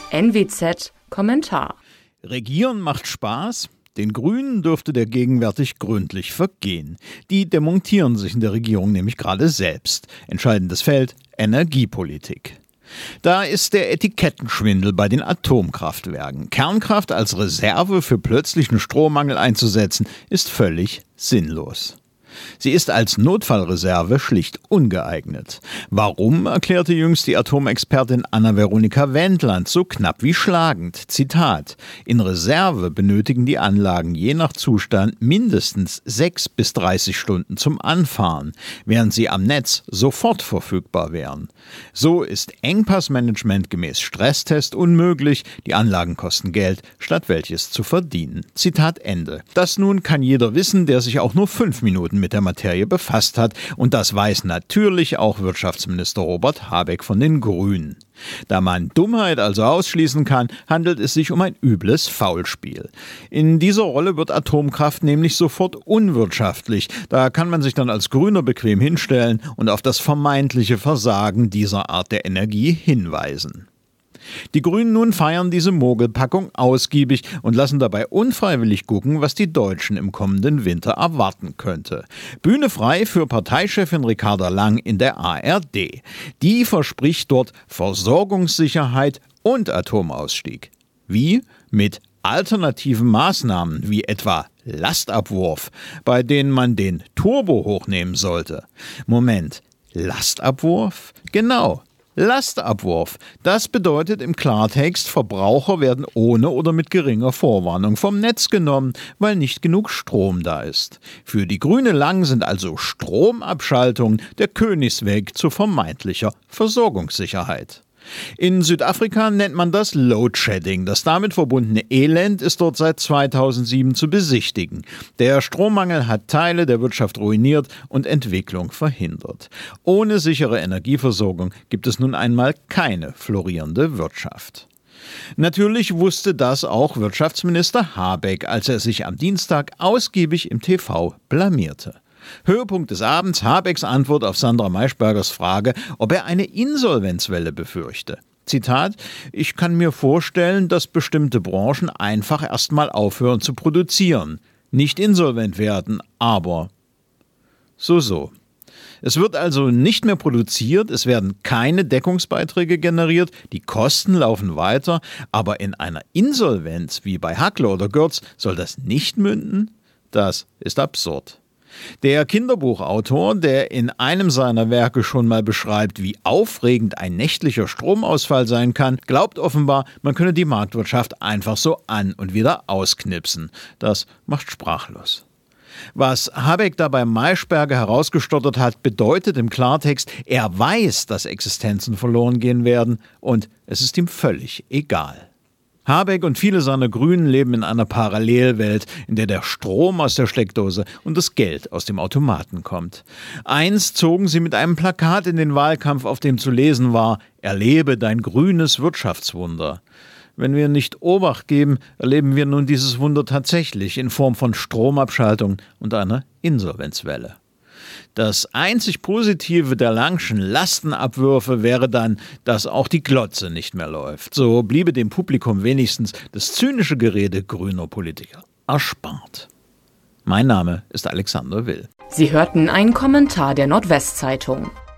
NWZ Kommentar. Regieren macht Spaß? Den Grünen dürfte der gegenwärtig gründlich vergehen. Die demontieren sich in der Regierung nämlich gerade selbst. Entscheidendes Feld: Energiepolitik. Da ist der Etikettenschwindel bei den Atomkraftwerken. Kernkraft als Reserve für plötzlichen Strommangel einzusetzen, ist völlig sinnlos. Sie ist als Notfallreserve schlicht ungeeignet. Warum, erklärte jüngst die Atomexpertin Anna-Veronika Wendland so knapp wie schlagend. Zitat: In Reserve benötigen die Anlagen je nach Zustand mindestens 6 bis 30 Stunden zum Anfahren, während sie am Netz sofort verfügbar wären. So ist Engpassmanagement gemäß Stresstest unmöglich, die Anlagen kosten Geld, statt welches zu verdienen. Zitat Ende. Das nun kann jeder wissen, der sich auch nur 5 Minuten mit der Materie befasst hat. Und das weiß natürlich auch Wirtschaftsminister Robert Habeck von den Grünen. Da man Dummheit also ausschließen kann, handelt es sich um ein übles Faulspiel. In dieser Rolle wird Atomkraft nämlich sofort unwirtschaftlich. Da kann man sich dann als Grüner bequem hinstellen und auf das vermeintliche Versagen dieser Art der Energie hinweisen. Die Grünen nun feiern diese Mogelpackung ausgiebig und lassen dabei unfreiwillig gucken, was die Deutschen im kommenden Winter erwarten könnte. Bühne frei für Parteichefin Ricarda Lang in der ARD. Die verspricht dort Versorgungssicherheit und Atomausstieg. Wie? Mit alternativen Maßnahmen wie etwa Lastabwurf, bei denen man den Turbo hochnehmen sollte. Moment, Lastabwurf? Genau. Lastabwurf. Das bedeutet im Klartext, Verbraucher werden ohne oder mit geringer Vorwarnung vom Netz genommen, weil nicht genug Strom da ist. Für die Grüne Lang sind also Stromabschaltungen der Königsweg zu vermeintlicher Versorgungssicherheit. In Südafrika nennt man das Load-Shedding. Das damit verbundene Elend ist dort seit 2007 zu besichtigen. Der Strommangel hat Teile der Wirtschaft ruiniert und Entwicklung verhindert. Ohne sichere Energieversorgung gibt es nun einmal keine florierende Wirtschaft. Natürlich wusste das auch Wirtschaftsminister Habeck, als er sich am Dienstag ausgiebig im TV blamierte. Höhepunkt des Abends: Habecks Antwort auf Sandra Maischbergers Frage, ob er eine Insolvenzwelle befürchte. Zitat: Ich kann mir vorstellen, dass bestimmte Branchen einfach erstmal aufhören zu produzieren. Nicht insolvent werden, aber so. Es wird also nicht mehr produziert, es werden keine Deckungsbeiträge generiert, die Kosten laufen weiter, aber in einer Insolvenz wie bei Hackler oder Görz soll das nicht münden? Das ist absurd. Der Kinderbuchautor, der in einem seiner Werke schon mal beschreibt, wie aufregend ein nächtlicher Stromausfall sein kann, glaubt offenbar, man könne die Marktwirtschaft einfach so an- und wieder ausknipsen. Das macht sprachlos. Was Habeck da bei Maischberger herausgestottert hat, bedeutet im Klartext, er weiß, dass Existenzen verloren gehen werden und es ist ihm völlig egal. Habeck und viele seiner Grünen leben in einer Parallelwelt, in der der Strom aus der Steckdose und das Geld aus dem Automaten kommt. Einst zogen sie mit einem Plakat in den Wahlkampf, auf dem zu lesen war: Erlebe dein grünes Wirtschaftswunder. Wenn wir nicht Obacht geben, erleben wir nun dieses Wunder tatsächlich in Form von Stromabschaltung und einer Insolvenzwelle. Das einzig Positive der Langschen Lastenabwürfe wäre dann, dass auch die Glotze nicht mehr läuft. So bliebe dem Publikum wenigstens das zynische Gerede grüner Politiker erspart. Mein Name ist Alexander Will. Sie hörten einen Kommentar der Nordwestzeitung.